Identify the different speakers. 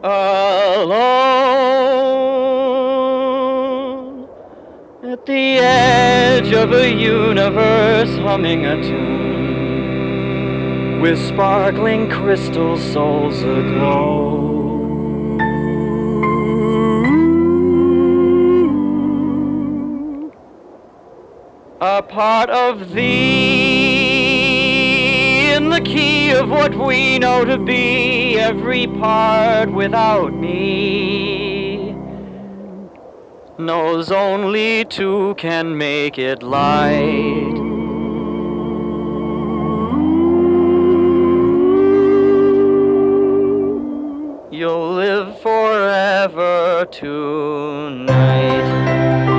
Speaker 1: Alone at the edge of a universe humming a tune with sparkling crystal souls aglow. A part of thee in the key of what we know to be every part without me knows only two can make it light. You'll live forever tonight.